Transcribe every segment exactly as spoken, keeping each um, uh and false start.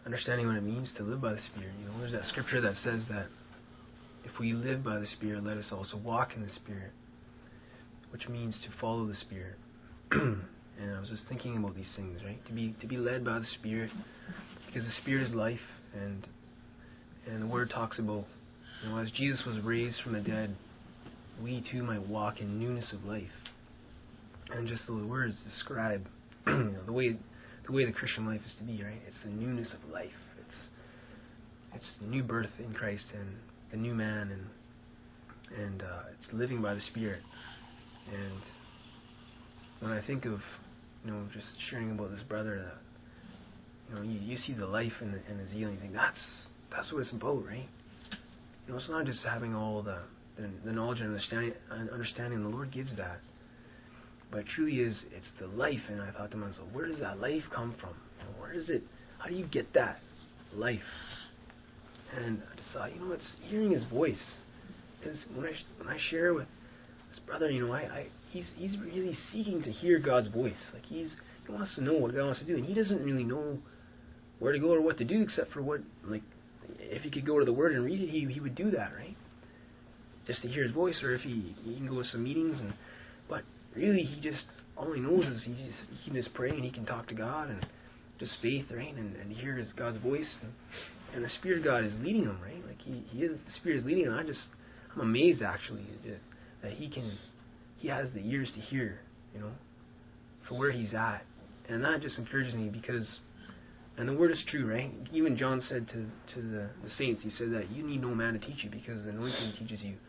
understanding what it means to live by the Spirit. You know, there's that scripture that says that if we live by the Spirit, let us also walk in the Spirit, which means to follow the Spirit. And I was just thinking about these things, right? To be to be led by the Spirit, because the Spirit is life, and and the Word talks about, you know, as Jesus was raised from the dead, we too might walk in newness of life. And just the words describe, you know, the way the way the Christian life is to be, right? It's the newness of life. It's it's the new birth in Christ and the new man, and and uh, it's living by the Spirit. And when I think of, you know, just sharing about this brother, that, you know, you, you see the life and the, and the zeal, and you think that's that's what it's about, right? You know, it's not just having all the the, the knowledge and understanding, and understanding. The Lord gives that, but it truly is, it's the life. And I thought to myself, where does that life come from? You know, where is it? How do you get that life? And I just thought, you know, it's hearing His voice. Because when I when I share with this brother, you know, I, I he's he's really seeking to hear God's voice. Like he's he wants to know what God wants to do, and he doesn't really know where to go or what to do, except for what, like, if he could go to the Word and read it, he he would do that, right? Just to hear His voice, or if he he can go to some meetings, and but really he just, all he knows is he just, he can just pray and he can talk to God, and just faith, right? And, and hear his God's voice, and, and the Spirit of God is leading him, right? Like he, he is, the Spirit is leading him. I just, I'm amazed actually that he can, he has the ears to hear, you know, for where he's at. And that just encourages me, because, and the Word is true, right? Even John said to, to the, the saints, he said that you need no man to teach you, because the anointing teaches you.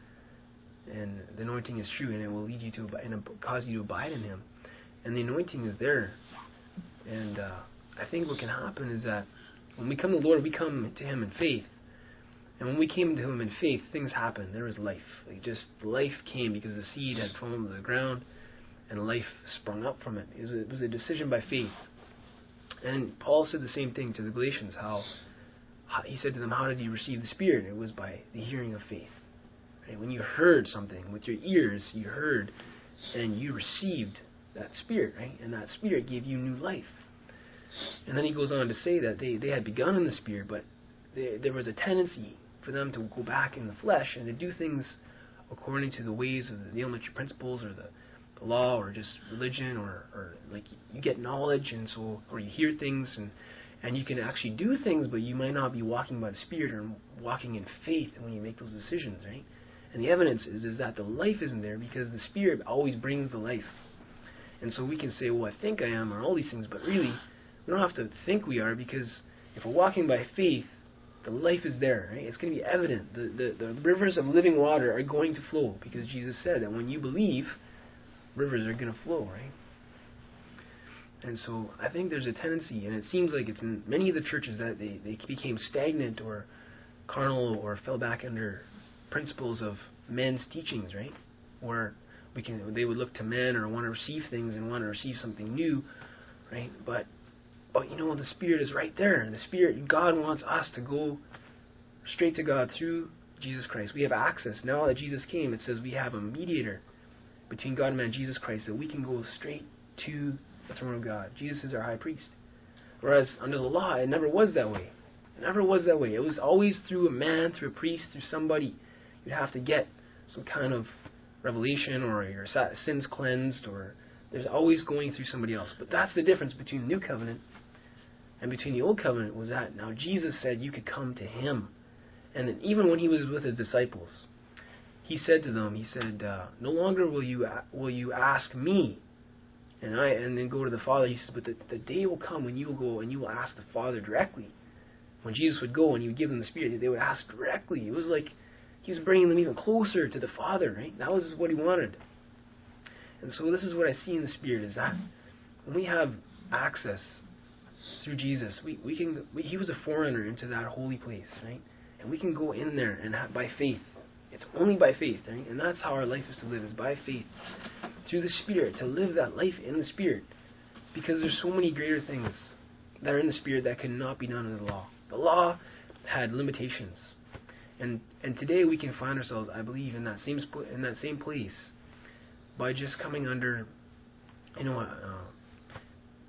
And the anointing is true, and it will lead you to, and cause you to abide in Him. And the anointing is there. And uh, I think what can happen is that when we come to the Lord, we come to Him in faith. And when we came to Him in faith, things happened. There was life. Like just life came, because the seed had fallen to the ground, and life sprung up from it. It was a, it was a decision by faith. And Paul said the same thing to the Galatians. How, how he said to them, "How did you receive the Spirit?" It was by the hearing of faith. Right? When you heard something with your ears, you heard, and you received that Spirit, right? And that Spirit gave you new life. And then he goes on to say that they, they had begun in the Spirit, but they, there was a tendency for them to go back in the flesh and to do things according to the ways of the elementary principles, or the, the law, or just religion, or, or like you get knowledge, and so, or you hear things, and, and you can actually do things, but you might not be walking by the Spirit or walking in faith when you make those decisions, right? And the evidence is, is that the life isn't there, because the Spirit always brings the life. And so we can say, well, I think I am, or all these things, but really, we don't have to think we are, because if we're walking by faith, the life is there, right? It's going to be evident. The, the, the rivers of living water are going to flow, because Jesus said that when you believe, rivers are going to flow, right? And so I think there's a tendency, and it seems like it's in many of the churches, that they, they became stagnant or carnal, or fell back under principles of men's teachings, right? Where we can, they would look to men, or want to receive things and want to receive something new, right? But but you know, the Spirit is right there. The Spirit, God wants us to go straight to God through Jesus Christ. We have access. Now that Jesus came, it says we have a mediator between God and man, Jesus Christ, that we can go straight to the throne of God. Jesus is our high priest. Whereas under the law, it never was that way. It never was that way. It was always through a man, through a priest, through somebody. You'd have to get some kind of revelation, or your sins cleansed, or there's always going through somebody else. But that's the difference between the new covenant and between the old covenant, was that now Jesus said you could come to Him. And then even when He was with His disciples, He said to them, He said, uh, no longer will you will you ask me, and I and then go to the Father. He says, but the, the day will come when you will go and you will ask the Father directly. When Jesus would go and He would give them the Spirit, they would ask directly. It was like He was bringing them even closer to the Father, right? That was what He wanted. And so this is what I see in the Spirit, is that when we have access through Jesus, we, we can we, He was a forerunner into that holy place, right? And we can go in there and have, by faith. It's only by faith, right? And that's how our life is to live, is by faith through the Spirit, to live that life in the Spirit, because there's so many greater things that are in the Spirit that cannot be done in the law. The law had limitations. And and today we can find ourselves, I believe, in that same in that same place by just coming under, you know, uh,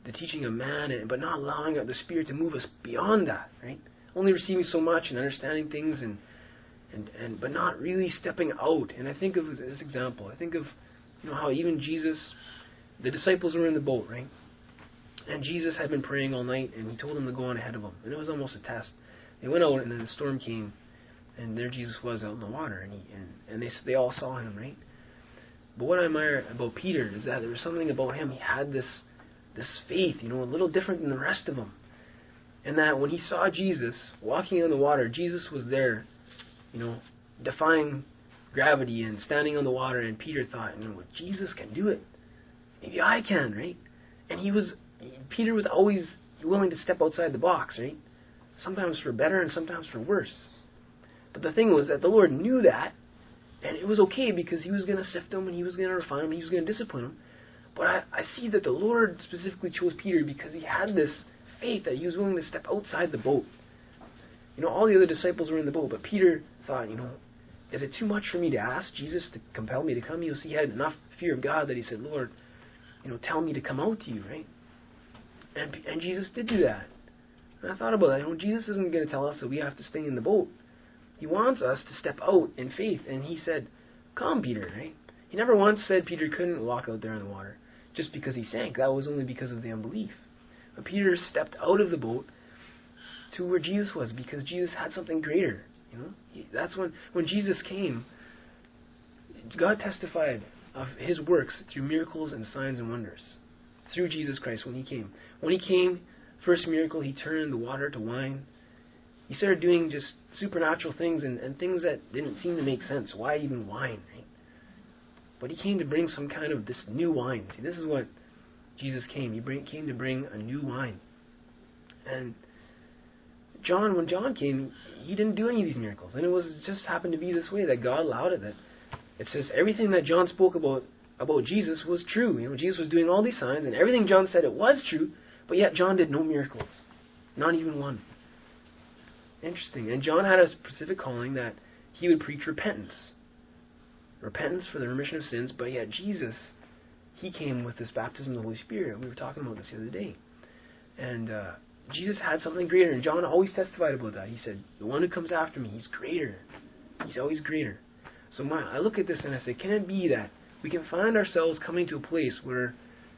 the teaching of man, and, but not allowing the Spirit to move us beyond that, right? Only receiving so much and understanding things, and and and but not really stepping out. And I think of this example. I think of, you know, how even Jesus, the disciples were in the boat, right? And Jesus had been praying all night, and he told them to go on ahead of him. And it was almost a test. They went out, and then the storm came, and there Jesus was out in the water, and he, and, and they they all saw him, right? But what I admire about Peter is that there was something about him. He had this this faith, you know, a little different than the rest of them. And that when he saw Jesus walking on the water, Jesus was there, you know, defying gravity and standing on the water, and Peter thought, you know, well, Jesus can do it. Maybe I can, right? And he was, Peter was always willing to step outside the box, right? Sometimes for better and sometimes for worse. But the thing was that the Lord knew that, and it was okay because he was going to sift him, and he was going to refine him, and he was going to discipline him. But I, I see that the Lord specifically chose Peter because he had this faith that he was willing to step outside the boat. You know, all the other disciples were in the boat, but Peter thought, you know, is it too much for me to ask Jesus to compel me to come? You know, see, he had enough fear of God that he said, Lord, you know, tell me to come out to you, right? And and Jesus did do that. And I thought about that. You know, Jesus isn't going to tell us that we have to stay in the boat. He wants us to step out in faith. And he said, come, Peter, right? He never once said Peter couldn't walk out there in the water just because he sank. That was only because of the unbelief. But Peter stepped out of the boat to where Jesus was because Jesus had something greater. You know, he, that's when when Jesus came. God testified of his works through miracles and signs and wonders through Jesus Christ when he came. When he came, first miracle, he turned the water to wine. He started doing just supernatural things and, and things that didn't seem to make sense. Why even wine, right? But he came to bring some kind of this new wine. See, this is what Jesus came. He bring, came to bring a new wine. And John, when John came, he didn't do any of these miracles. And it was it just happened to be this way that God allowed it. That it says everything that John spoke about about Jesus was true. You know, Jesus was doing all these signs, and everything John said, it was true, but yet John did no miracles. Not even one. Interesting. And John had a specific calling that he would preach repentance. Repentance for the remission of sins, but yet Jesus, he came with this baptism of the Holy Spirit. We were talking about this the other day. And uh, Jesus had something greater, and John always testified about that. He said, the one who comes after me, he's greater. He's always greater. So my, I look at this and I say, can it be that we can find ourselves coming to a place where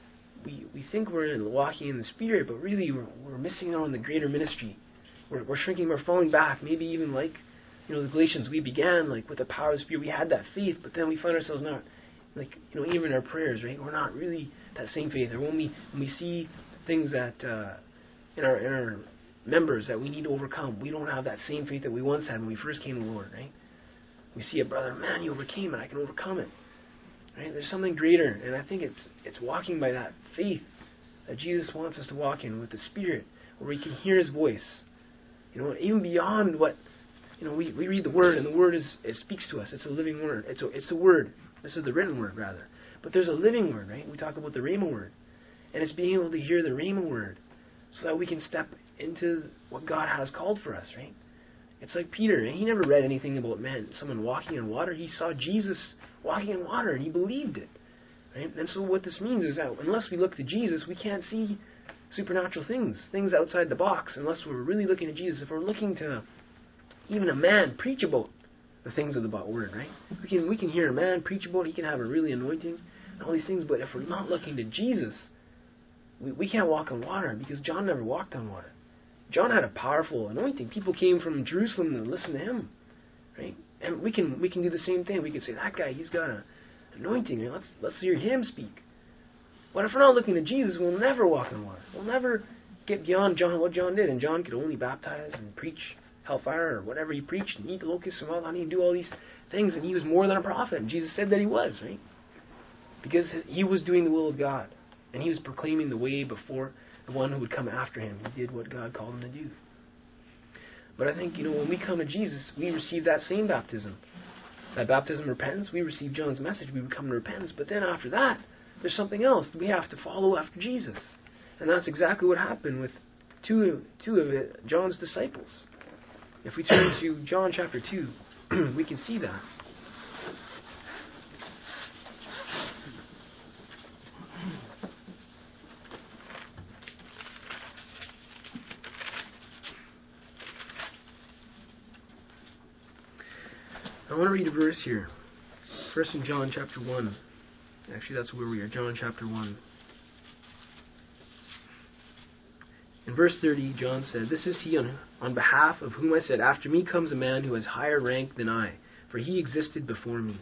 we we think we're in, walking in the Spirit, but really we're, we're missing out on the greater ministry. We're, we're shrinking, we're falling back. Maybe even like, you know, the Galatians, we began like with the power of the Spirit. We had that faith, but then we find ourselves not, like, you know, even in our prayers, right? We're not really that same faith. Or when we when we see things that uh, in our in our members that we need to overcome, we don't have that same faith that we once had when we first came to the Lord, right? We see a brother, man, you overcame it, I can overcome it. Right? There's something greater, and I think it's it's walking by that faith that Jesus wants us to walk in with the Spirit, where we can hear His voice. You know, even beyond what, you know, we, we read the Word, and the Word is it speaks to us. It's a living Word. It's a it's a Word. This is the written Word, rather. But there's a living Word, right? We talk about the Rhema Word, and it's being able to hear the Rhema Word, so that we can step into what God has called for us, right? It's like Peter, and he never read anything about, man, someone walking on water. He saw Jesus walking in water, and he believed it. Right? And so what this means is that unless we look to Jesus, we can't see supernatural things, things outside the box, unless we're really looking to Jesus. If we're looking to even a man preach about the things of the Word, right? We can we can hear a man preach about it. He can have a really anointing and all these things, but if we're not looking to Jesus, we, we can't walk on water, because John never walked on water. John had a powerful anointing. People came from Jerusalem to listen to him, right? And we can we can do the same thing. We can say, that guy, he's got an anointing. Right? Let's let's hear him speak. But if we're not looking to Jesus, we'll never walk on water. We'll never get beyond John, what John did. And John could only baptize and preach hellfire or whatever he preached, and eat the locusts and all that, and do all these things. And he was more than a prophet. And Jesus said that he was, right? Because he was doing the will of God, and he was proclaiming the way before the one who would come after him. He did what God called him to do. But I think, you know, when we come to Jesus, we receive that same baptism. That baptism of repentance, we receive John's message, we become to repentance. But then after that, there's something else. We have to follow after Jesus. And that's exactly what happened with two, two of it, John's disciples. If we turn to John chapter two, we can see that. I want to read a verse here. First in John chapter one. Actually, that's where we are. John chapter one. In verse thirty, John said, "This is he on, on behalf of whom I said, after me comes a man who has higher rank than I, for he existed before me."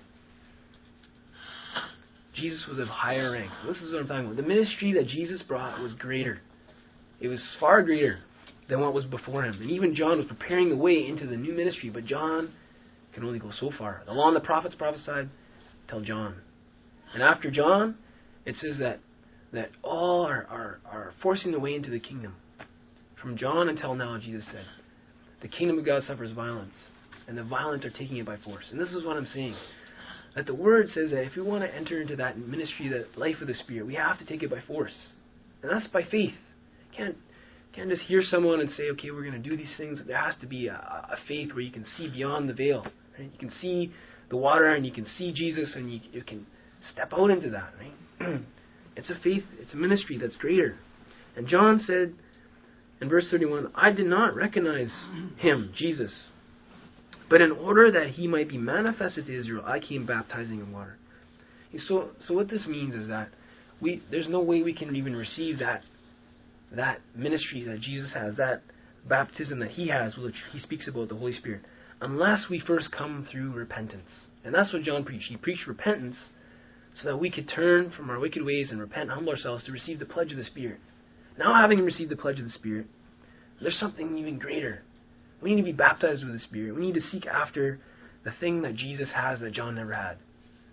Jesus was of higher rank. This is what I'm talking about. The ministry that Jesus brought was greater. It was far greater than what was before him. And even John was preparing the way into the new ministry, but John can only go so far. The law and the prophets prophesied till John. And after John, it says that that all are, are, are forcing the way into the kingdom. From John until now, Jesus said, the kingdom of God suffers violence, and the violent are taking it by force. And this is what I'm saying. That the Word says that if we want to enter into that ministry, that life of the Spirit, we have to take it by force. And that's by faith. Can't can't just hear someone and say, okay, we're going to do these things. There has to be a, a faith where you can see beyond the veil. Right? You can see the water, and you can see Jesus, and you, you can step out into that. Right? It's a faith, it's a ministry that's greater. And John said in verse thirty-one, "I did not recognize him," Jesus, "but in order that he might be manifested to Israel, I came baptizing in water." So, so what this means is that we there's no way we can even receive that that ministry that Jesus has, that baptism that he has, which he speaks about the Holy Spirit, unless we first come through repentance. And that's what John preached. He preached repentance so that we could turn from our wicked ways and repent and humble ourselves to receive the pledge of the Spirit. Now, having received the pledge of the Spirit, there's something even greater. We need to be baptized with the Spirit. We need to seek after the thing that Jesus has that John never had.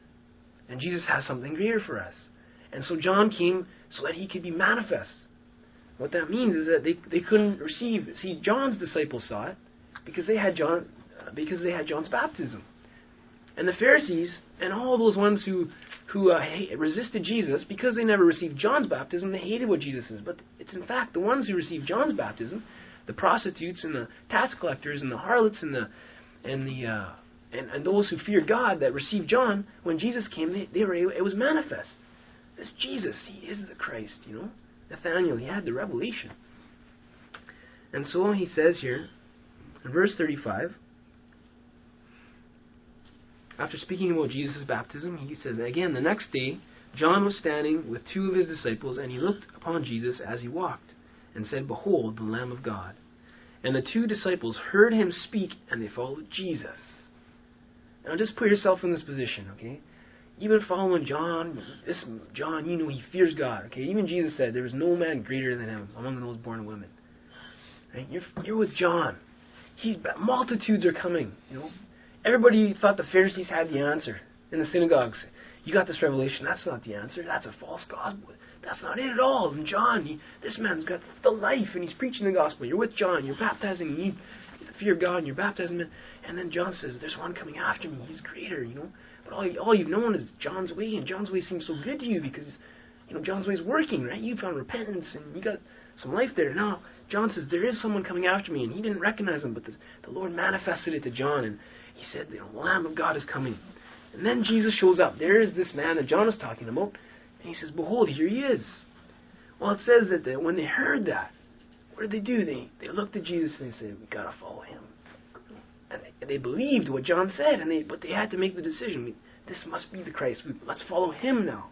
And Jesus has something greater for us. And so John came so that he could be manifest. What that means is that they, they couldn't receive. See, John's disciples saw it because they had John uh, because they had John's baptism. And the Pharisees and all those ones who who uh, resisted Jesus, because they never received John's baptism, they hated what Jesus is. But it's in fact the ones who received John's baptism, the prostitutes and the tax collectors and the harlots and the and the uh, and, and those who feared God that received John, when Jesus came, they, they were it was manifest. This Jesus, he is the Christ, you know. Nathaniel, he had the revelation. And so he says here in verse thirty-five, after speaking about Jesus' baptism, he says, "Again, the next day, John was standing with two of his disciples, and he looked upon Jesus as he walked, and said, 'Behold, the Lamb of God.' And the two disciples heard him speak, and they followed Jesus." Now just put yourself in this position, okay? You've been following John. This John, you know he fears God, okay? Even Jesus said, "There is no man greater than him among those born of women." Right? You're, you're with John. He's multitudes are coming, you know. Everybody thought the Pharisees had the answer in the synagogues. You got this revelation. That's not the answer. That's a false gospel. That's not it at all. And John, he, this man's got the life, and he's preaching the gospel. You're with John. You're baptizing. You need the fear of God, and you're baptizing him. And then John says, "There's one coming after me. He's greater, you know." But all, all you've known is John's way, and John's way seems so good to you because, you know, John's way is working, right? You found repentance, and you got some life there. Now, John says, "There is someone coming after me," and he didn't recognize him, but the, the Lord manifested it to John, and he said, "You know, the Lamb of God is coming." And then Jesus shows up. There is this man that John was talking about, and he says, "Behold, here he is." Well, it says that they, when they heard that, what did they do? They they looked at Jesus and they said, "We got to follow him." And they, and they believed what John said, and they but they had to make the decision. This must be the Christ. We, let's follow him now.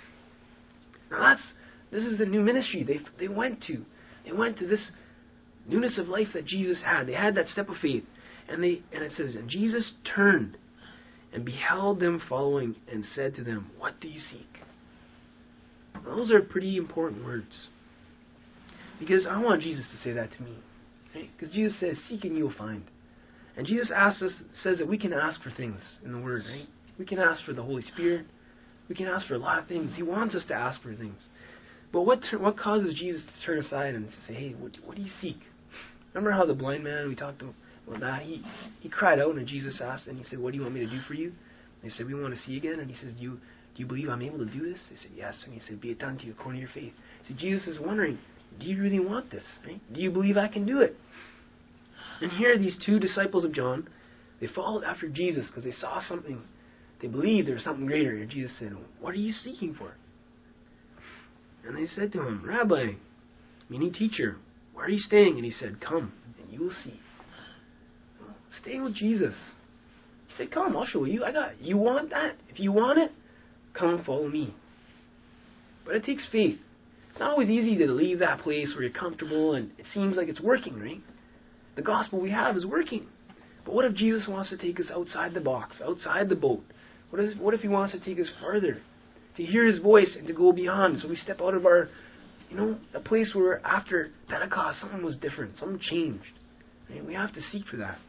Now that's this is the new ministry they they went to. They went to this newness of life that Jesus had. They had that step of faith, and they and it says, "And Jesus turned and beheld them following, and said to them, 'What do you seek?'" Now, those are pretty important words, because I want Jesus to say that to me, right? Because Jesus says, "Seek and you will find." And Jesus asks us, says that we can ask for things in the Word, right? We can ask for the Holy Spirit. We can ask for a lot of things. He wants us to ask for things. But what what causes Jesus to turn aside and say, "Hey, what, what do you seek?" Remember how the blind man, we talked about that, he, he cried out, and Jesus asked, and he said, "What do you want me to do for you?" And they said, "We want to see again." And he says, do you, do you believe I'm able to do this? They said, "Yes." And he said, "Be it done to you according to your faith." So Jesus is wondering, do you really want this? Right? Do you believe I can do it? And here these two disciples of John, they followed after Jesus because they saw something. They believed there was something greater. And Jesus said, "What are you seeking for?" And they said to him, "Rabbi," meaning teacher, "where are you staying?" And he said, "Come, and you will see." Stay with Jesus. He said, come, I'll show you. I got it. You want that? If you want it, come and follow me. But it takes faith. It's not always easy to leave that place where you're comfortable and it seems like it's working, right? The gospel we have is working. But what if Jesus wants to take us outside the box, outside the boat? What if, what if he wants to take us further? To hear his voice and to go beyond. So we step out of our, you know, a place where after Pentecost something was different, something changed. Right? We have to seek for that.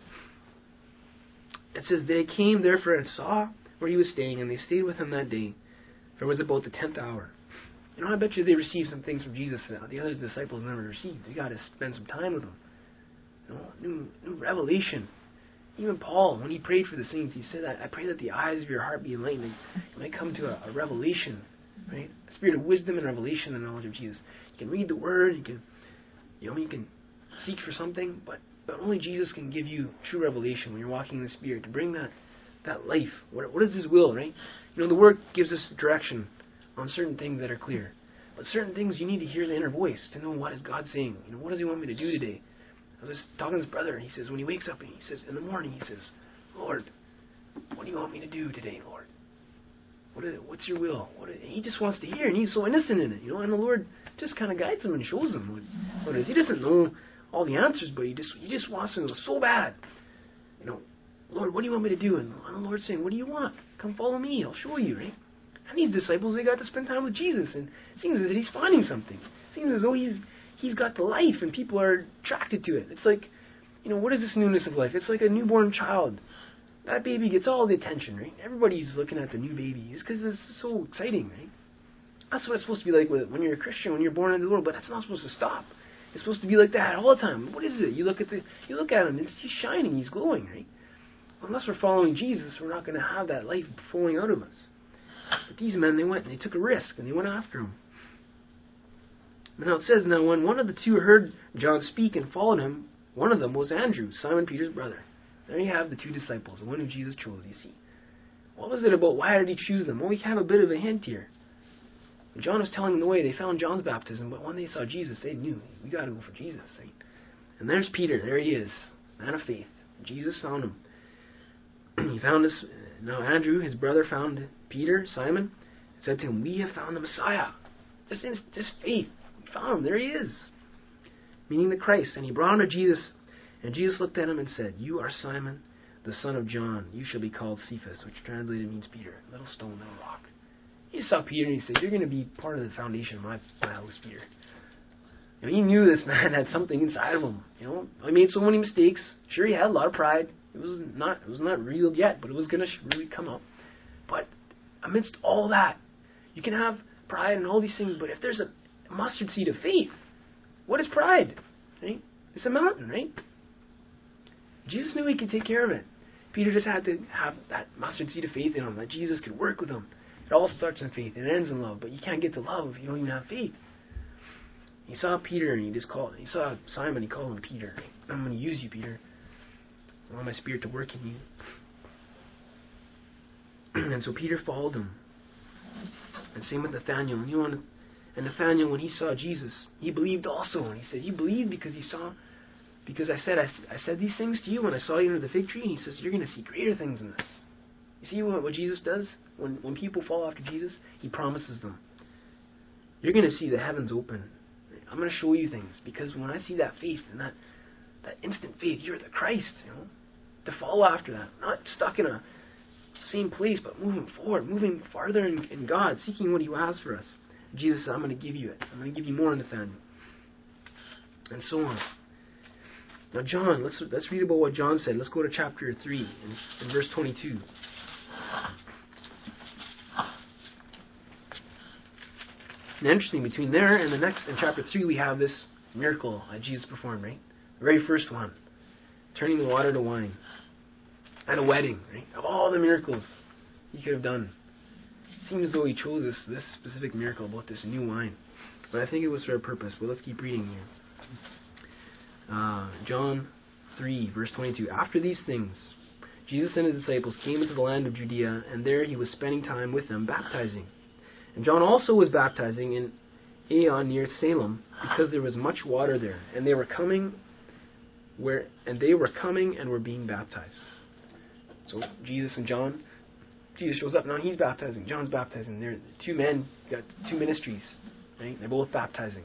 It says, they came therefore and saw where he was staying, and they stayed with him that day. For it was about the tenth hour. You know, I bet you they received some things from Jesus that the other disciples never received. They got to spend some time with him. You know, new, new revelation. Even Paul, when he prayed for the saints, he said, I, I pray that the eyes of your heart be enlightened, and you might come to a, a revelation, right? A spirit of wisdom and revelation and knowledge of Jesus. You can read the Word, you can, you know, you can seek for something, but, but only Jesus can give you true revelation when you're walking in the Spirit to bring that, that life. What, what is His will, right? You know, the Word gives us direction on certain things that are clear, but certain things you need to hear the inner voice to know what is God saying. You know, what does He want me to do today? I was talking to his brother, and he says, when he wakes up, and he says, in the morning, he says, Lord, what do you want me to do today, Lord? What is, what's your will? What is, he just wants to hear, and he's so innocent in it, you know, and the Lord just kind of guides him and shows him what, what it is. He doesn't know all the answers, but he just he just wants to know so bad. You know, Lord, what do you want me to do? And the Lord's saying, what do you want? Come follow me, I'll show you, right? And these disciples, they got to spend time with Jesus, and it seems as if he's finding something. It seems as though he's He's got the life, and people are attracted to it. It's like, you know, what is this newness of life? It's like a newborn child. That baby gets all the attention, right? Everybody's looking at the new baby. It's because it's so exciting, right? That's what it's supposed to be like with, when you're a Christian, when you're born into the world. But that's not supposed to stop. It's supposed to be like that all the time. What is it? You look at the, you look at him. It's, he's shining. He's glowing, right? Unless we're following Jesus, we're not going to have that life flowing out of us. But these men, they went and they took a risk, and they went after him. Now it says, now when one of the two heard John speak and followed him, one of them was Andrew, Simon Peter's brother. There you have the two disciples, the one who Jesus chose, you see. What was it about? Why did he choose them? Well, we have a bit of a hint here. When John was telling them the way, they found John's baptism, but when they saw Jesus, they knew, we got to go for Jesus. Right? And there's Peter, there he is, man of faith. Jesus found him. He found us. Now Andrew, his brother, found Peter, Simon, and said to him, we have found the Messiah. Just, just faith. Found him, there he is, meaning the Christ. And he brought him to Jesus, and Jesus looked at him and said, you are Simon, the son of John. You shall be called Cephas, which translated means Peter, little stone, little rock. He saw Peter and he said, you're going to be part of the foundation of my, my house, Peter. And he knew this man had something inside of him. You know, he made so many mistakes. Sure, he had a lot of pride. It was not, it was not real yet, but it was going to really come up. But amidst all that, you can have pride and all these things, but if there's a mustard seed of faith, what is pride? Right? It's a mountain, right? Jesus knew he could take care of it. Peter just had to have that mustard seed of faith in him, that Jesus could work with him. It all starts in faith. It ends in love. But you can't get to love if you don't even have faith. He saw Peter and he just called, he saw Simon, he called him Peter. Right? I'm going to use you, Peter. I want my Spirit to work in you. And so Peter followed him. And same with Nathaniel. And you want to And Nathaniel, when he saw Jesus, he believed also. And he said, you believed because he saw, because I said, I, I said these things to you when I saw you under the fig tree. And he says, you're going to see greater things than this. You see what, what Jesus does? When, when people fall after Jesus, he promises them. You're going to see the heavens open. I'm going to show you things. Because when I see that faith and that, that instant faith, you're the Christ, you know, to follow after that. Not stuck in a same place, but moving forward, moving farther in, in God, seeking what he has for us. Jesus said, I'm going to give you it. I'm going to give you more, Nathaniel. And so on. Now John, let's let's read about what John said. Let's go to chapter three in, in verse twenty-two. And interesting, between there and the next, in chapter three, we have this miracle that Jesus performed, right? The very first one. Turning the water to wine. At a wedding, right? Of all the miracles he could have done. Seems as though he chose this, this specific miracle about this new wine. But I think it was for a purpose. But let's keep reading here. Uh, John three, verse twenty-two. After these things, Jesus and his disciples came into the land of Judea, and there he was spending time with them, baptizing. And John also was baptizing in Aenon near Salem, because there was much water there, and they were coming where and they were coming and were being baptized. So Jesus and John, Jesus shows up, now he's baptizing, John's baptizing. They're two men, got two ministries, right? They're both baptizing.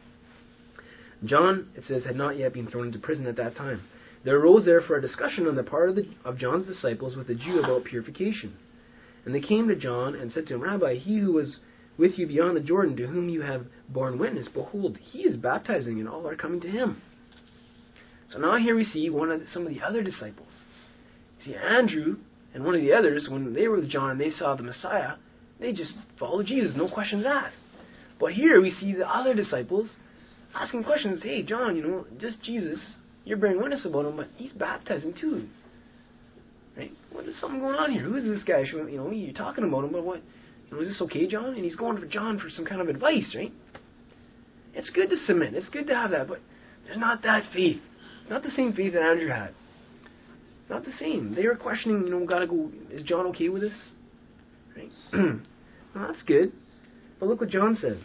John, it says, had not yet been thrown into prison at that time. There arose therefore a discussion on the part of, the, of John's disciples with the Jew about purification. And they came to John and said to him, Rabbi, he who was with you beyond the Jordan, to whom you have borne witness, behold, he is baptizing, and all are coming to him. So now here we see one of the, some of the other disciples. See, Andrew and one of the others, when they were with John and they saw the Messiah, they just followed Jesus, no questions asked. But here we see the other disciples asking questions. Hey, John, you know, just Jesus, you're bearing witness about him, but he's baptizing too. Right? What is something going on here? Who is this guy? You know, you're talking about him, but what? You know, is this okay, John? And he's going for John for some kind of advice, right? It's good to submit. It's good to have that, but there's not that faith. Not the same faith that Andrew had. Not the same. They were questioning, you know, gotta go, is John okay with this? Right? Well, that's good. But look what John says.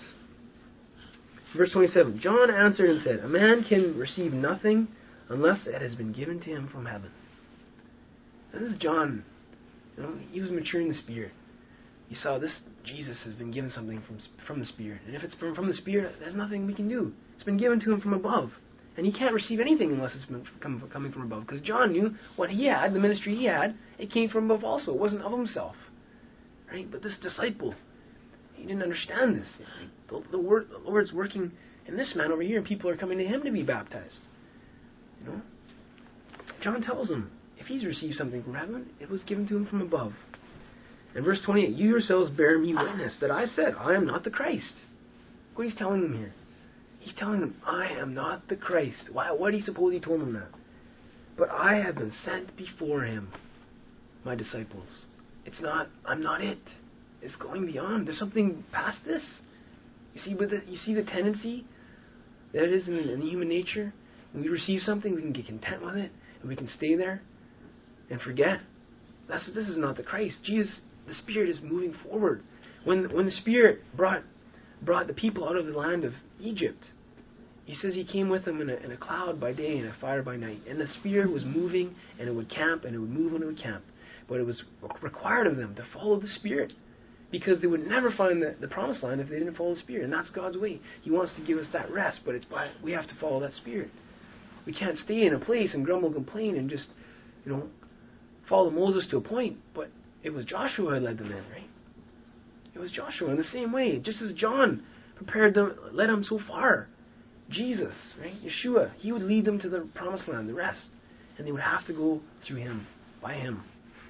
Verse twenty-seven, John answered and said, a man can receive nothing unless it has been given to him from heaven. Now, this is John. You know, he was mature in the Spirit. He saw this, Jesus has been given something from from the Spirit. And if it's from, from the Spirit, there's nothing we can do. It's been given to him from above. And he can't receive anything unless it's been come, coming from above. Because John knew what he had, the ministry he had, it came from above also. It wasn't of himself. Right? But this disciple, he didn't understand this. The, the, word, the Lord's working in this man over here, and people are coming to him to be baptized. You know? John tells him, if he's received something from heaven, it was given to him from above. And verse twenty-eight, you yourselves bear me witness that I said, I am not the Christ. Look what he's telling them here. He's telling them, I am not the Christ. Why? Why do you suppose he told them that? But I have been sent before him, my disciples. It's not, I'm not it. It's going beyond. There's something past this. You see, with the, you see the tendency that it is in, in human nature? When we receive something, we can get content with it, and we can stay there and forget. That's, this is not the Christ. Jesus, the Spirit is moving forward. When when the Spirit brought brought the people out of the land of Egypt, he says he came with them in a, in a cloud by day and a fire by night. And the Spirit was moving, and it would camp, and it would move when it would camp. But it was required of them to follow the Spirit, because they would never find the, the promised land if they didn't follow the Spirit. And that's God's way. He wants to give us that rest, but it's by, we have to follow that Spirit. We can't stay in a place and grumble and complain and just, you know, follow Moses to a point. But it was Joshua who had led them in, right? It was Joshua in the same way. Just as John prepared them, led them so far. Jesus, right? Yeshua, he would lead them to the promised land, the rest. And they would have to go through him, by him.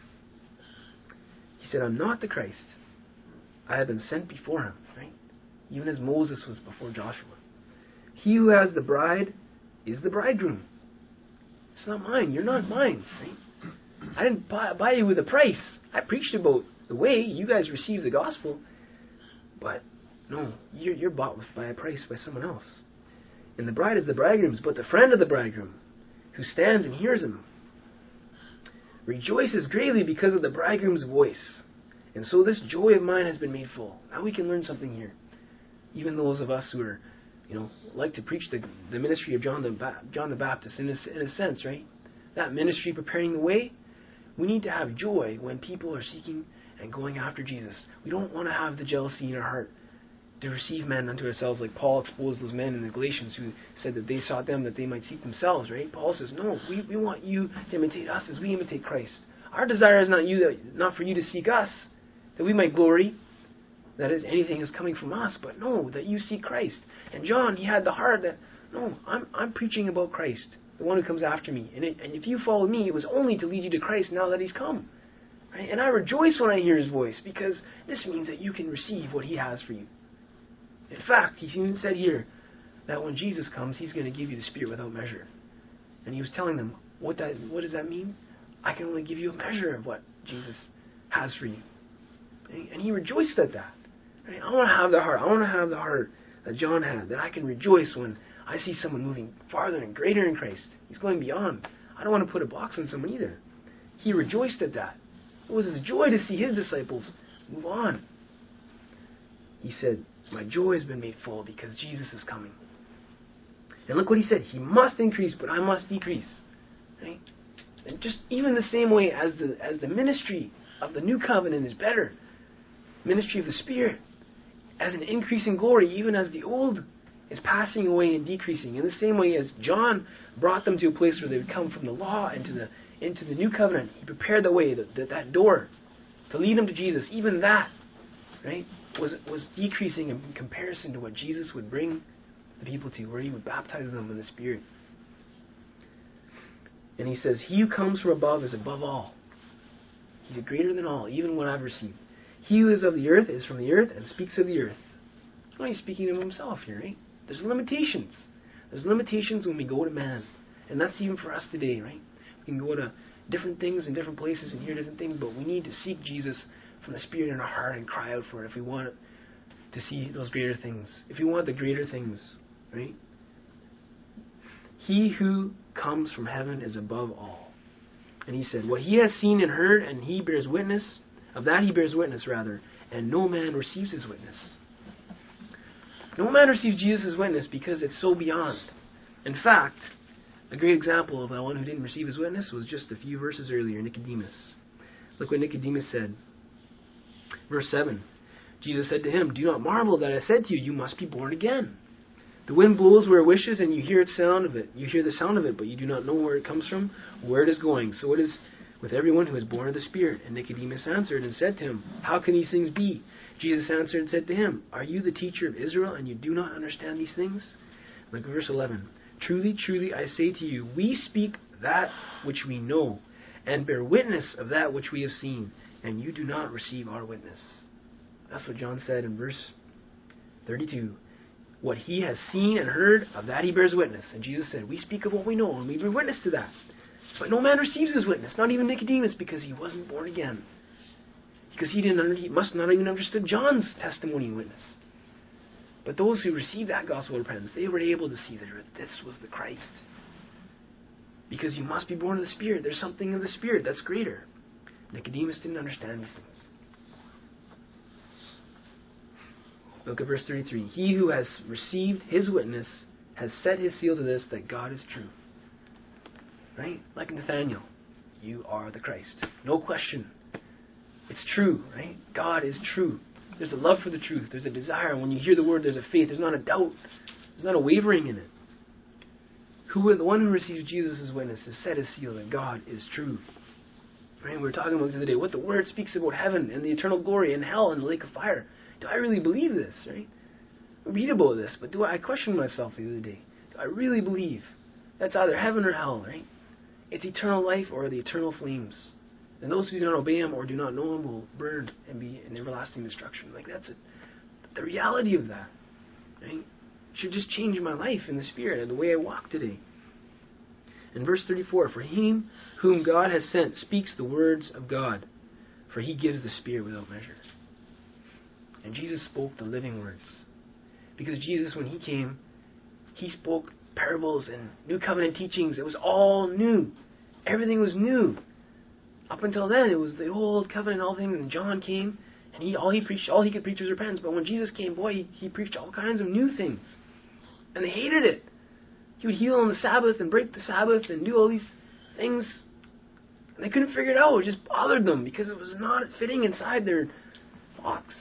He said, I'm not the Christ. I have been sent before him, right? Even as Moses was before Joshua. He who has the bride is the bridegroom. It's not mine. You're not mine, right? I didn't buy, buy you with a price. I preached about the way you guys received the gospel, but no, you're, you're bought with, by a price by someone else. And the bride is the bridegroom's, but the friend of the bridegroom, who stands and hears him, rejoices greatly because of the bridegroom's voice. And so this joy of mine has been made full. Now we can learn something here. Even those of us who are, you know, like to preach the, the ministry of John the, ba- John the Baptist, in a, in a sense, right? That ministry preparing the way, we need to have joy when people are seeking and going after Jesus. We don't want to have the jealousy in our heart to receive men unto ourselves, like Paul exposed those men in the Galatians who said that they sought them that they might seek themselves, right? Paul says, no, we, we want you to imitate us as we imitate Christ. Our desire is not you, that, not for you to seek us, that we might glory, that is, anything is coming from us, but no, that you seek Christ. And John, he had the heart that, no, I'm I'm preaching about Christ, the one who comes after me. And, it, and if you follow me, it was only to lead you to Christ now that he's come. Right? And I rejoice when I hear his voice, because this means that you can receive what he has for you. In fact, he even said here that when Jesus comes, he's going to give you the Spirit without measure. And he was telling them, what that what does that mean? I can only give you a measure of what Jesus has for you. And he rejoiced at that. Right? I want to have the heart. I want to have the heart that John had, that I can rejoice when I see someone moving farther and greater in Christ. He's going beyond. I don't want to put a box on someone either. He rejoiced at that. It was his joy to see his disciples move on. He said, my joy has been made full because Jesus is coming. And look what he said. He must increase, but I must decrease. Right? And just even the same way as the as the ministry of the new covenant is better, ministry of the Spirit, as an increasing glory, even as the old is passing away and decreasing. In the same way as John brought them to a place where they would come from the law into the into the new covenant, he prepared the way, the, the, that door, to lead them to Jesus. Even that, right, was was decreasing in comparison to what Jesus would bring the people to, where he would baptize them in the Spirit. And he says, he who comes from above is above all. He's greater than all, even what I've received. He who is of the earth is from the earth and speaks of the earth. Well, he's speaking of himself here, right? There's limitations. There's limitations when we go to man. And that's even for us today, right? We can go to different things in different places and hear different things, but we need to seek Jesus from the Spirit in our heart and cry out for it if we want to see those greater things. If we want the greater things, right? He who comes from heaven is above all. And he said, what he has seen and heard, and he bears witness, of that he bears witness, rather, and no man receives his witness. No man receives Jesus' witness because it's so beyond. In fact, a great example of the one who didn't receive his witness was just a few verses earlier, Nicodemus. Look what Nicodemus said. Verse seven. Jesus said to him, do not marvel that I said to you, you must be born again. The wind blows where it wishes, and you hear its sound of it. You hear the sound of it, but you do not know where it comes from, or where it is going. So it is with everyone who is born of the Spirit. And Nicodemus answered and said to him, how can these things be? Jesus answered and said to him, are you the teacher of Israel, and you do not understand these things? Look at verse eleven. Truly, truly, I say to you, we speak that which we know, and bear witness of that which we have seen, and you do not receive our witness. That's what John said in verse thirty-two. What he has seen and heard, of that he bears witness. And Jesus said, we speak of what we know, and we bear witness to that. But no man receives his witness, not even Nicodemus, because he wasn't born again. Because he didn't under, he must not even understood John's testimony and witness. But those who received that gospel of repentance, they were able to see that this was the Christ. Because you must be born of the Spirit. There's something of the Spirit that's greater. Nicodemus didn't understand these things. Look at verse thirty-three. He who has received his witness has set his seal to this, that God is true. Right? Like Nathaniel. You are the Christ. No question. It's true, right? God is true. There's a love for the truth. There's a desire. When you hear the word, there's a faith. There's not a doubt. There's not a wavering in it. Who, the one who receives Jesus' witness has set his seal that God is true. Right? We were talking about the other day what the word speaks about heaven and the eternal glory and hell and the lake of fire. Do I really believe this? Right? I read about this, but do I, I question myself the other day? Do I really believe that's either heaven or hell? Right? It's eternal life or the eternal flames. And those who do not obey him or do not know him will burn and be in everlasting destruction. Like that's it. The reality of that, right, should just change my life in the Spirit and the way I walk today. In verse thirty-four, for him whom God has sent speaks the words of God, for he gives the Spirit without measure. And Jesus spoke the living words. Because Jesus, when he came, he spoke parables and new covenant teachings. It was all new. Everything was new. Up until then, it was the old covenant, all things. And John came, and he all he preached, all he could preach was repentance. But when Jesus came, boy, he, he preached all kinds of new things, and they hated it. He would heal on the Sabbath and break the Sabbath and do all these things, and they couldn't figure it out. It just bothered them because it was not fitting inside their box.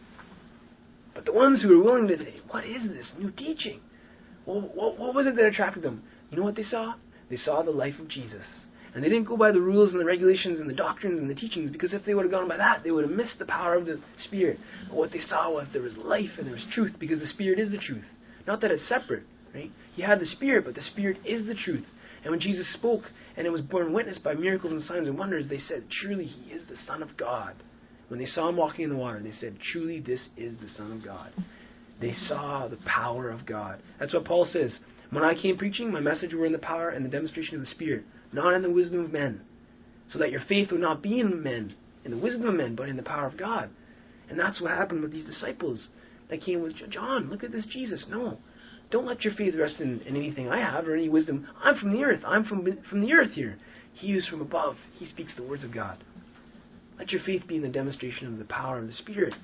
But the ones who were willing to say, what is this new teaching? Well, what, what was it that attracted them? You know what they saw? They saw the life of Jesus. And they didn't go by the rules and the regulations and the doctrines and the teachings, because if they would have gone by that, they would have missed the power of the Spirit. But what they saw was there was life and there was truth, because the Spirit is the truth. Not that it's separate, right? He had the Spirit, but the Spirit is the truth. And when Jesus spoke, and it was borne witness by miracles and signs and wonders, they said, truly, he is the Son of God. When they saw him walking in the water, they said, truly, this is the Son of God. They saw the power of God. That's what Paul says. When I came preaching, my message were in the power and the demonstration of the Spirit, not in the wisdom of men, so that your faith would not be in men, in the wisdom of men, but in the power of God. And that's what happened with these disciples that came with John. Look at this Jesus. No, don't let your faith rest in, in anything I have or any wisdom. I'm from the earth. I'm from, from the earth here. He is from above. He speaks the words of God. Let your faith be in the demonstration of the power of the Spirit.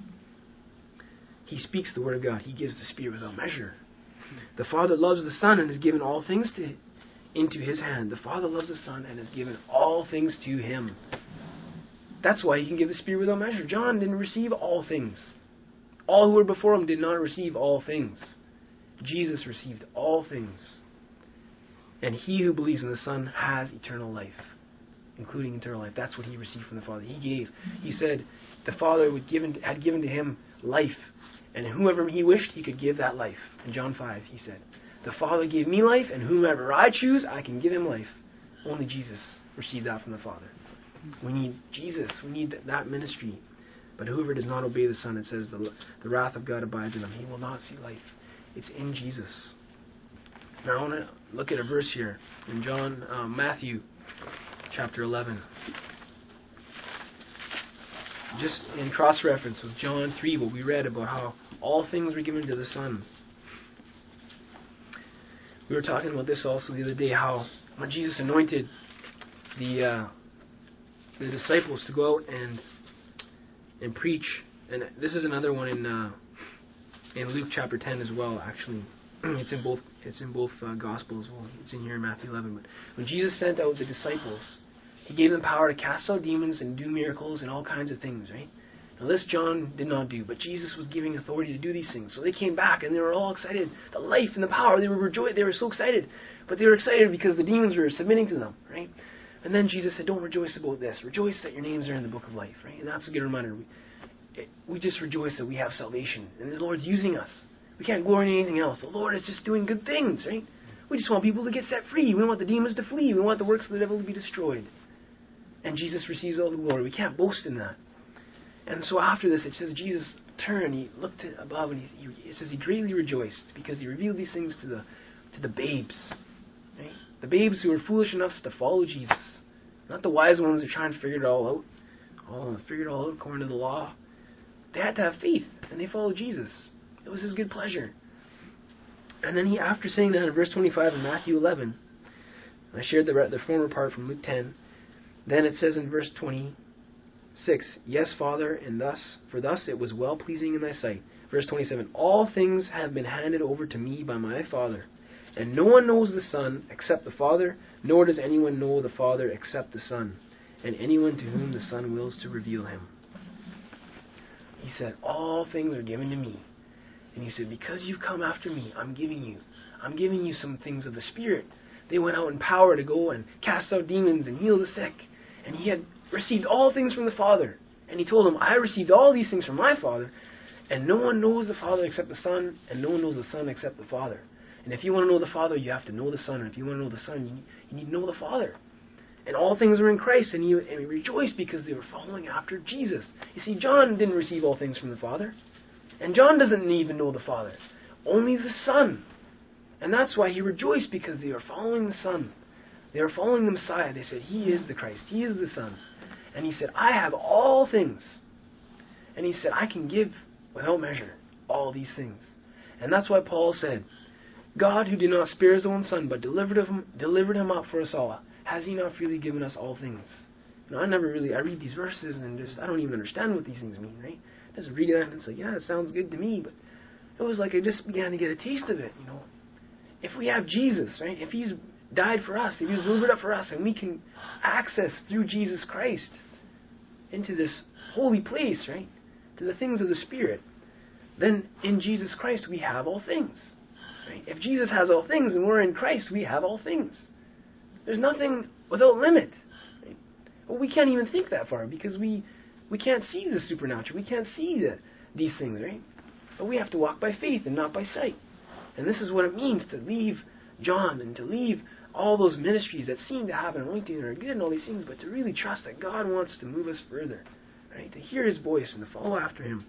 He speaks the word of God. He gives the Spirit without measure. The Father loves the Son and has given all things to into his hand. The Father loves the Son and has given all things to him. That's why he can give the Spirit without measure. John didn't receive all things. All who were before him did not receive all things. Jesus received all things. And he who believes in the Son has eternal life, including eternal life. That's what he received from the Father. He gave. He said the Father would given, had given to him life, and whomever he wished, he could give that life. In John five, he said, the Father gave me life, and whomever I choose, I can give him life. Only Jesus received that from the Father. We need Jesus. We need that ministry. But whoever does not obey the Son, it says, the, the wrath of God abides in him. He will not see life. It's in Jesus. Now I want to look at a verse here in John, uh, Matthew, chapter eleven. Just in cross-reference with John three, what we read about how all things were given to the Son. We were talking about this also the other day, how when Jesus anointed the uh, the disciples to go out and and preach, and this is another one in uh, in Luke chapter ten as well. Actually, it's in both it's in both uh, Gospels. Well, it's in here in Matthew eleven. But when Jesus sent out the disciples, he gave them power to cast out demons and do miracles and all kinds of things, right? Now this John did not do, but Jesus was giving authority to do these things. So they came back and they were all excited. The life and the power, they were rejoiced. They were so excited. But they were excited because the demons were submitting to them, right? And then Jesus said, don't rejoice about this. Rejoice that your names are in the book of life, right? And that's a good reminder. We, it, we just rejoice that we have salvation. And the Lord's using us. We can't glory in anything else. The Lord is just doing good things, right? We just want people to get set free. We want the demons to flee. We want the works of the devil to be destroyed. And Jesus receives all the glory. We can't boast in that. And so after this, it says Jesus turned, he looked above, and he, he, it says he greatly rejoiced because he revealed these things to the to the babes, right? The babes who were foolish enough to follow Jesus, not the wise ones who are trying to figure it all out. Oh, figure it all out according to the law. They had to have faith, and they followed Jesus. It was his good pleasure. And then he, after saying that in verse twenty-five in Matthew eleven, I shared the the former part from Luke ten. Then it says in verse twenty-six, yes, Father, and thus, for thus it was well pleasing in thy sight. Verse twenty-seven, all things have been handed over to me by my Father, and no one knows the Son except the Father, nor does anyone know the Father except the Son, and anyone to whom the Son wills to reveal him. He said, all things are given to me. And he said, because you've come after me, I'm giving you. I'm giving you some things of the Spirit. They went out in power to go and cast out demons and heal the sick. And he had received all things from the Father. And he told them, I received all these things from my Father. And no one knows the Father except the Son. And no one knows the Son except the Father. And if you want to know the Father, you have to know the Son. And if you want to know the Son, you, you need to know the Father. And all things were in Christ. And he, and he rejoiced because they were following after Jesus. You see, John didn't receive all things from the Father. And John doesn't even know the Father. Only the Son. And that's why he rejoiced, because they are following the Son. They are following the Messiah. They said, he is the Christ. He is the Son. And he said, I have all things. And he said, I can give without measure all these things. And that's why Paul said, God, who did not spare his own Son, but delivered him, delivered him up for us all, has he not freely given us all things? You know, I never really, I read these verses and just, I don't even understand what these things mean, right? I just read it and it's like, yeah, it sounds good to me, but it was like I just began to get a taste of it, you know. If we have Jesus, right, if he's died for us, if he's delivered up for us, and we can access through Jesus Christ into this holy place, right, to the things of the Spirit, then in Jesus Christ we have all things. Right? If Jesus has all things and we're in Christ, we have all things. There's nothing without limit. Right? Well, we can't even think that far because we we can't see the supernatural. We can't see the, these things, right? But we have to walk by faith and not by sight. And this is what it means to leave John and to leave all those ministries that seem to have an anointing and are good and all these things, but to really trust that God wants to move us further, right? To hear his voice and to follow after him,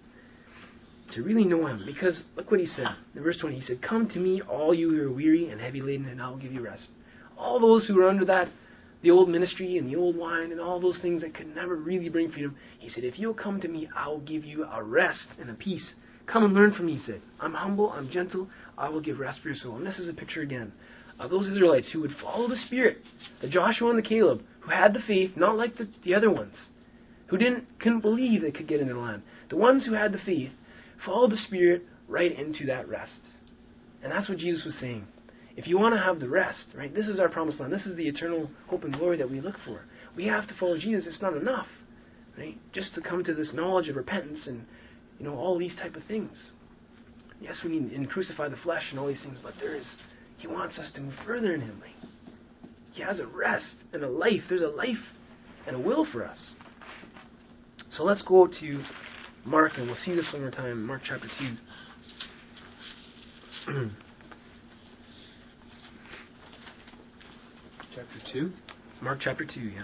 to really know him. Because look what he said in verse twenty. He said, come to me, all you who are weary and heavy laden, and I will give you rest. All those who are under that, the old ministry and the old wine and all those things that could never really bring freedom, he said, if you'll come to me, I will give you a rest and a peace. Come and learn from me, he said. I'm humble, I'm gentle, I will give rest for your soul. And this is a picture again of those Israelites who would follow the Spirit, the Joshua and the Caleb, who had the faith, not like the, the other ones, who didn't couldn't believe they could get into the land. The ones who had the faith followed the Spirit right into that rest. And that's what Jesus was saying. if you want to have the rest, right, this is our promised land. This is the eternal hope and glory that we look for. We have to follow Jesus. It's not enough, right, just to come to this knowledge of repentance and, you know, all these type of things. Yes, we need to crucify the flesh and all these things, but there is, He wants us to move further in Him. Right? He has a rest and a life. There's a life and a will for us. So let's go to Mark, and we'll see this one more time. Mark chapter two. Chapter two? Mark chapter two, yeah.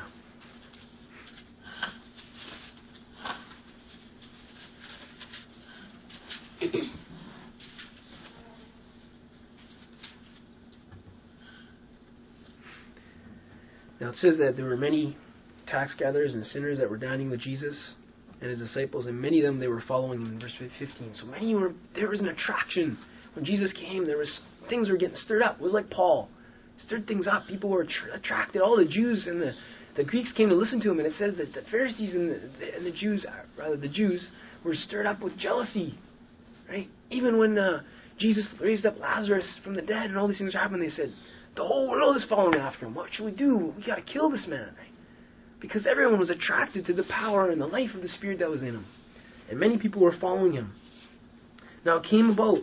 Now it says that there were many tax gatherers and sinners that were dining with Jesus and His disciples, and many of them, they were following Him in verse fifteen. So many were, there was an attraction. When Jesus came, there was, things were getting stirred up. It was like Paul. Stirred things up. People were tr- attracted. All the Jews and the, the Greeks came to listen to Him, and it says that the Pharisees and the, the, and the Jews, rather the Jews, were stirred up with jealousy. Right? Even when uh, Jesus raised up Lazarus from the dead and all these things happened, they said, the whole world is following after Him. What should we do? We got to kill this man. Right? Because everyone was attracted to the power and the life of the Spirit that was in Him. And many people were following Him. Now it came about,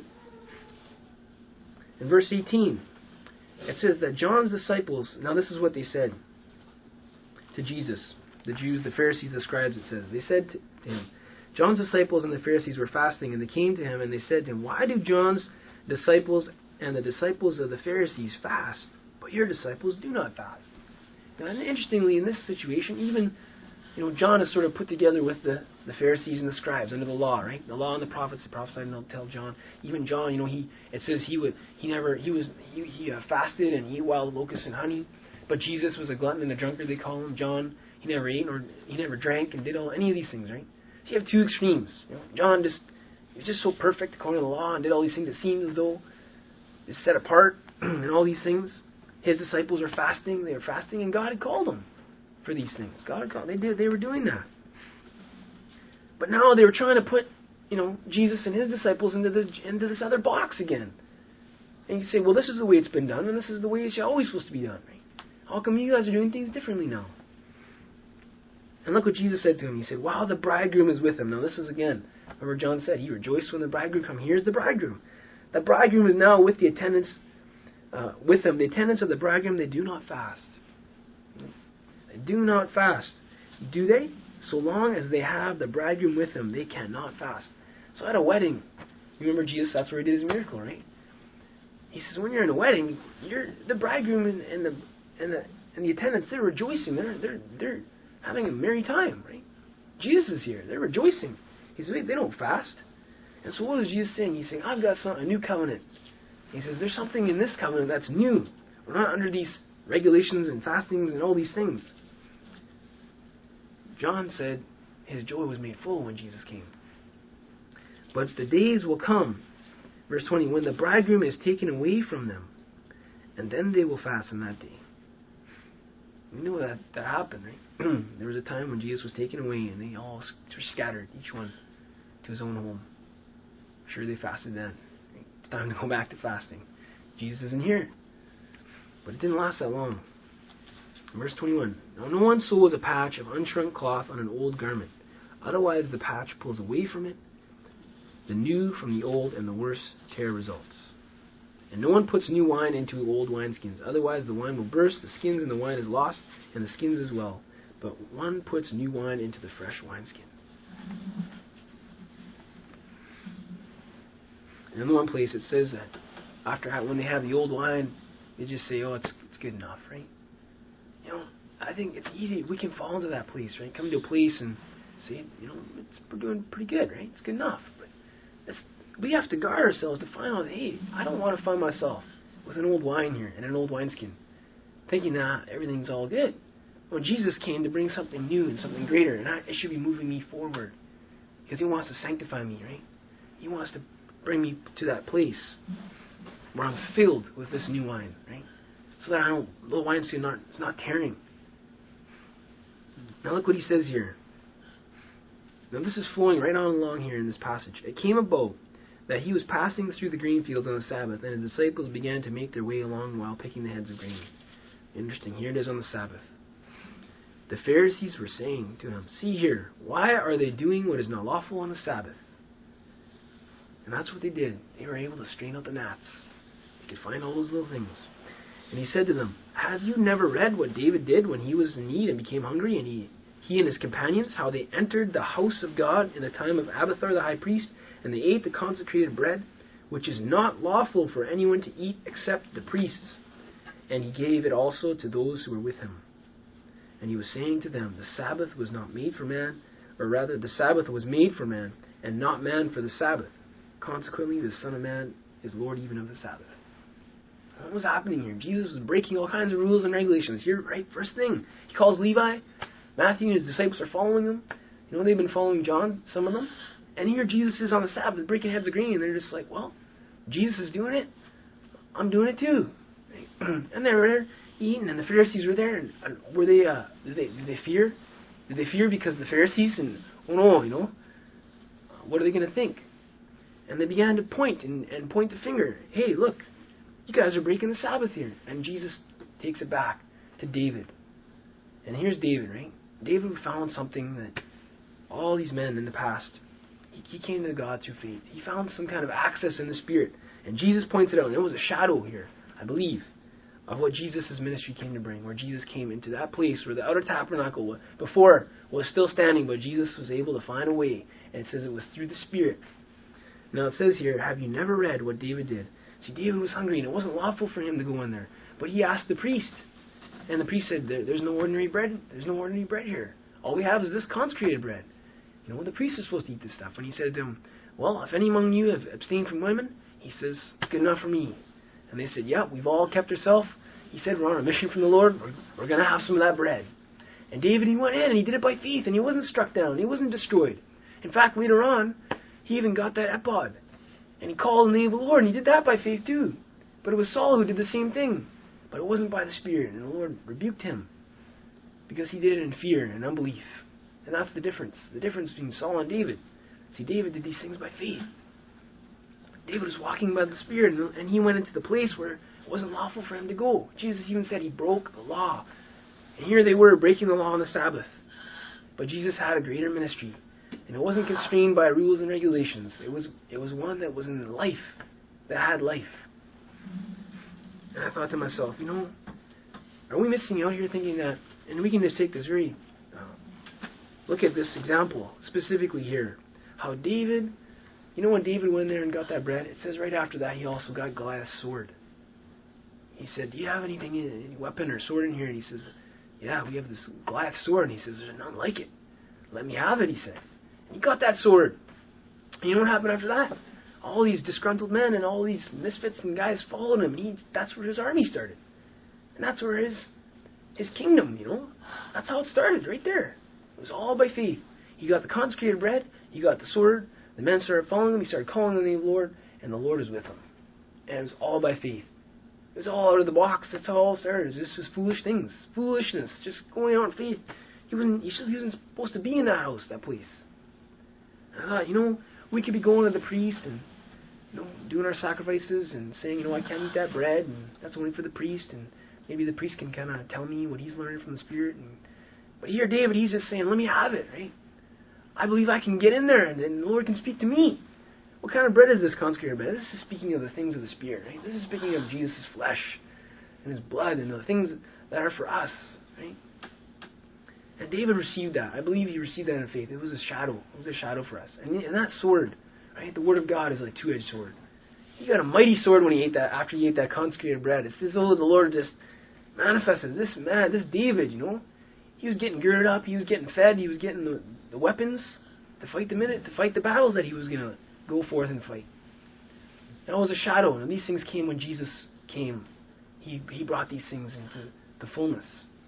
in verse eighteen, it says that John's disciples, now this is what they said to Jesus. The Jews, the Pharisees, the scribes, it says. They said to Him, John's disciples and the Pharisees were fasting, and they came to Him and they said to Him, why do John's disciples and the disciples of the Pharisees fast, but your disciples do not fast? Now, interestingly, in this situation, even, you know, John is sort of put together with the, the Pharisees and the scribes under the law, right? The law and the prophets, the prophesied and they'll tell John. Even John, you know, he it says he would he never he was he, he uh, fasted and he ate wild locusts and honey. But Jesus was a glutton and a drunkard, they call him. John, he never ate or he never drank and did all any of these things, right? So you have two extremes. You know, John just he was just so perfect according to the law and did all these things that seemed as though is set apart and all these things. His disciples were fasting, they were fasting, and God had called them for these things. God had called, they did, they were doing that. But now they were trying to put, you know, Jesus and His disciples into the into this other box again. And you say, well, this is the way it's been done, and this is the way it's always supposed to be done. Right? How come you guys are doing things differently now? And look what Jesus said to him. He said, wow, the bridegroom is with him. Now this is again, remember John said, he rejoiced when the bridegroom come. Here's the bridegroom. The bridegroom is now with the attendants, uh, with them. The attendants of the bridegroom, they do not fast. They do not fast. Do they? So long as they have the bridegroom with them, they cannot fast. So at a wedding, remember Jesus, that's where He did His miracle, right? He says, when you're in a wedding, you're the bridegroom and, and the and the and the attendants, they're rejoicing. They're they're they're having a merry time, right? Jesus is here. They're rejoicing. He says, wait, they don't fast. And so what is Jesus saying? He's saying, I've got some, a new covenant. He says, there's something in this covenant that's new. We're not under these regulations and fastings and all these things. John said his joy was made full when Jesus came. But the days will come, verse twenty, when the bridegroom is taken away from them, and then they will fast in that day. We know that that happened, right? There was a time when Jesus was taken away, and they all were scattered, each one to his own home. Sure, they fasted then. It's time to go back to fasting. Jesus isn't here. But it didn't last that long. Verse twenty-one. Now no one sews a patch of unshrunk cloth on an old garment. Otherwise the patch pulls away from it, the new from the old, and the worse tear results. And no one puts new wine into old wineskins. Otherwise the wine will burst, the skins and the wine is lost, and the skins as well. But one puts new wine into the fresh wineskin. And in one place it says that after when they have the old wine, they just say, oh, it's it's good enough, right? You know, I think it's easy. We can fall into that place, right? Come to a place and say, you know, it's, we're doing pretty good, right? It's good enough. But it's, we have to guard ourselves to find out, hey, I don't want to find myself with an old wine here and an old wineskin, thinking that everything's all good. Well, Jesus came to bring something new and something greater, and I, it should be moving me forward because He wants to sanctify me, right? He wants to bring me to that place where I'm filled with this new wine, right? So that I don't, the wineskin not, it's not tearing. Now look what He says here. Now this is flowing right on along here in this passage. It came about that he was passing through the grain fields on the Sabbath, and his disciples began to make their way along while picking the heads of grain. Interesting. Here it is on the Sabbath. The Pharisees were saying to him, "See here, why are they doing what is not lawful on the Sabbath?" And that's what they did. They were able to straighten out the gnats. They could find all those little things. And he said to them, "Have you never read what David did when he was in need and became hungry, and he, he and his companions, how they entered the house of God in the time of Abiathar the high priest, and they ate the consecrated bread, which is not lawful for anyone to eat except the priests. And he gave it also to those who were with him. And he was saying to them, the Sabbath was not made for man, or rather the Sabbath was made for man, and not man for the Sabbath. Consequently, the Son of Man is Lord even of the Sabbath." What was happening here? Jesus was breaking all kinds of rules and regulations. Here, right, first thing, he calls Levi. Matthew and his disciples are following him. You know, they've been following John, some of them. And here Jesus is on the Sabbath breaking heads of grain, and they're just like, well, Jesus is doing it. I'm doing it too. And they were there eating, and the Pharisees were there. And were they, uh, did they, did they fear? Did they fear because the Pharisees? And, oh no, you know, what are they going to think? And they began to point and, and point the finger. Hey, look, you guys are breaking the Sabbath here. And Jesus takes it back to David. And here's David, right? David found something that all these men in the past, he, he came to God through faith. He found some kind of access in the Spirit. And Jesus points it out. And it was a shadow here, I believe, of what Jesus' ministry came to bring, where Jesus came into that place where the outer tabernacle before was still standing, but Jesus was able to find a way. And it says it was through the Spirit. Now it says here, have you never read what David did? See, David was hungry, and it wasn't lawful for him to go in there. But he asked the priest, and the priest said, there, there's no ordinary bread. There's no ordinary bread here. All we have is this consecrated bread. You know, the priest is supposed to eat this stuff. And he said to them, well, if any among you have abstained from women, he says, it's good enough for me. And they said, yeah, we've all kept ourselves. He said, we're on a mission from the Lord. We're, we're going to have some of that bread. And David, he went in, and he did it by faith, and he wasn't struck down. He wasn't destroyed. In fact, later on, he even got that ephod. And he called in the name of the Lord, and he did that by faith too. But it was Saul who did the same thing. But it wasn't by the Spirit, and the Lord rebuked him because he did it in fear and unbelief. And that's the difference. The difference between Saul and David. See, David did these things by faith. David was walking by the Spirit, and he went into the place where it wasn't lawful for him to go. Jesus even said he broke the law. And here they were breaking the law on the Sabbath. But Jesus had a greater ministry. And it wasn't constrained by rules and regulations. It was it was one that was in life, that had life. And I thought to myself, you know, are we missing out here thinking that, and we can just take this very, uh, look at this example, specifically here. How David, you know when David went there and got that bread, it says right after that he also got Goliath's sword. He said, do you have anything, any weapon or sword in here? And he says, yeah, we have this Goliath sword. And he says, there's none like it. Let me have it, he said. He got that sword. And you know what happened after that? All these disgruntled men and all these misfits and guys followed him. He, that's where his army started. And that's where his his kingdom, you know. That's how it started, right there. It was all by faith. He got the consecrated bread. He got the sword. The men started following him. He started calling on the name of the Lord. And the Lord was with him. And it was all by faith. It was all out of the box. That's how it all started. It was just, just foolish things. Foolishness. Just going out in faith. He wasn't, he wasn't supposed to be in that house, that place. I thought, you know, we could be going to the priest and, you know, doing our sacrifices and saying, you know, I can't eat that bread, and that's only for the priest, and maybe the priest can kind of tell me what he's learning from the Spirit. And, but here, David, he's just saying, let me have it, right? I believe I can get in there, and then the Lord can speak to me. What kind of bread is this consecrated bread? This is speaking of the things of the Spirit, right? This is speaking of Jesus' flesh and his blood and the things that are for us, right? And David received that. I believe he received that in faith. It was a shadow. It was a shadow for us. And, and that sword, right? The Word of God is like a two-edged sword. He got a mighty sword when he ate that, after he ate that consecrated bread. It's as though the Lord just manifested. This man, this David, you know, he was getting girded up. He was getting fed. He was getting the, the weapons to fight the minute, to fight the battles that he was going to go forth and fight. That was a shadow. And these things came when Jesus came. He, he brought these things into the fullness.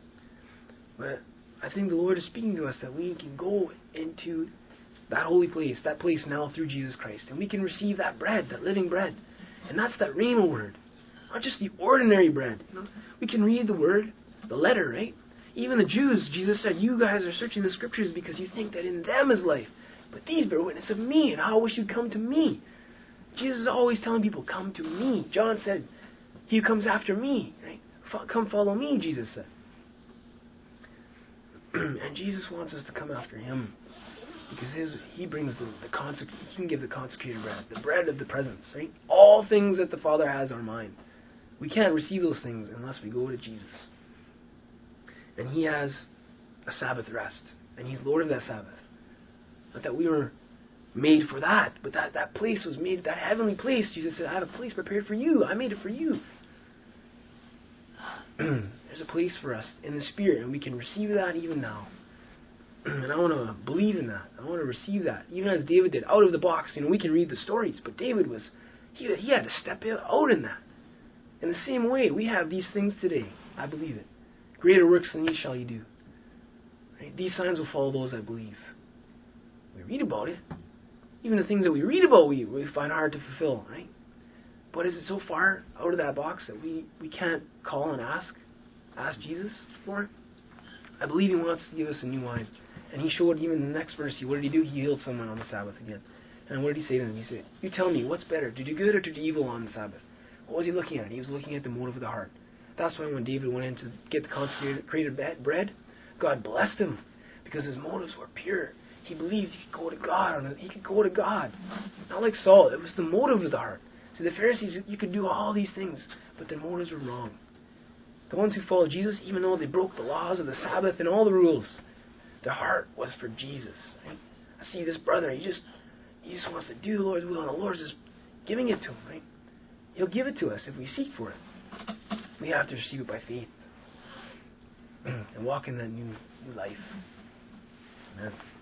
But I think the Lord is speaking to us that we can go into that holy place, that place now through Jesus Christ. And we can receive that bread, that living bread. And that's that rhema word. Not just the ordinary bread. You know? We can read the word, the letter, right? Even the Jews, Jesus said, you guys are searching the scriptures because you think that in them is life. But these bear witness of me, and how I wish you'd come to me. Jesus is always telling people, come to me. John said, he who comes after me, right? Come follow me, Jesus said. And Jesus wants us to come after him. Because his, he brings the, the consec- he can give the consecrated bread, the bread of the presence, right? All things that the Father has are mine. We can't receive those things unless we go to Jesus. And he has a Sabbath rest. And he's Lord of that Sabbath. Not that we were made for that, but that, that place was made, that heavenly place. Jesus said, I have a place prepared for you. I made it for you. There's a place for us in the Spirit, and we can receive that even now. And I want to believe in that. I want to receive that. Even as David did, out of the box. You know, we can read the stories, but David was, he, he had to step out in that. In the same way, we have these things today. I believe it. Greater works than these shall you do. Right? These signs will follow those that believe. We read about it. Even the things that we read about, we, we find hard to fulfill, right? But is it so far out of that box that we, we can't call and ask? Ask Jesus for it? I believe he wants to give us a new wine. And he showed, even in the next verse, what did he do? He healed someone on the Sabbath again. And what did he say to them? He said, you tell me, what's better, to do good or to do evil on the Sabbath? What was he looking at? He was looking at the motive of the heart. That's why when David went in to get the consecrated bread, God blessed him because his motives were pure. He believed he could go to God. He could go to God. Not like Saul. It was the motive of the heart. See, the Pharisees, you could do all these things, but their motives were wrong. The ones who followed Jesus, even though they broke the laws of the Sabbath and all the rules, their heart was for Jesus. Right? I see this brother, he just he just wants to do the Lord's will, and the Lord's just giving it to him. Right? He'll give it to us if we seek for it. We have to receive it by faith and walk in that new, new life. Amen.